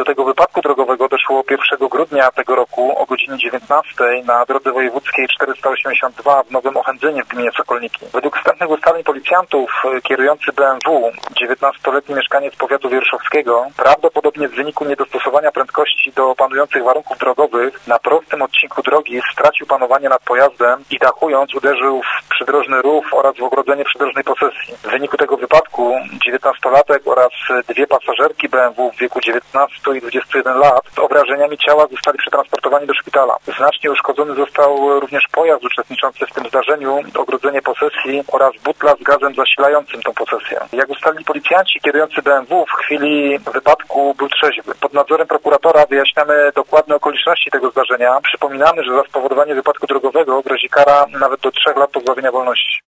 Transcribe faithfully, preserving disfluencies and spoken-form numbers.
Do tego wypadku drogowego doszło pierwszego grudnia tego roku o godzinie dziewiętnastej na drodze wojewódzkiej czterysta osiemdziesiąt dwa w Nowym Ochędzynie w gminie Sokolniki. Według wstępnych ustaleń policjantów kierujący B M W, dziewiętnastoletni mieszkaniec powiatu wierszowskiego, prawdopodobnie w wyniku niedostosowania prędkości do panujących warunków drogowych na prostym odcinku drogi stracił panowanie nad pojazdem i dachując uderzył w przydrożny rów oraz w ogrodzenie przydrożnej posesji. W wyniku tego wypadku dziewiętnastolatek oraz dwie pasażerki B M W w wieku dziewiętnastu i dwudziestu jeden lat z obrażeniami ciała zostali przetransportowani do szpitala. Znacznie uszkodzony został również pojazd uczestniczący w tym zdarzeniu, ogrodzenie posesji oraz butla z gazem zasilającym tą posesję. Jak ustalili policjanci, kierujący B M W w chwili wypadku był trzeźwy. Pod nadzorem prokuratora wyjaśniamy dokładne okoliczności tego zdarzenia. Przypominamy, że za spowodowanie wypadku drogowego grozi kara nawet do trzech lat pozbawienia wolności.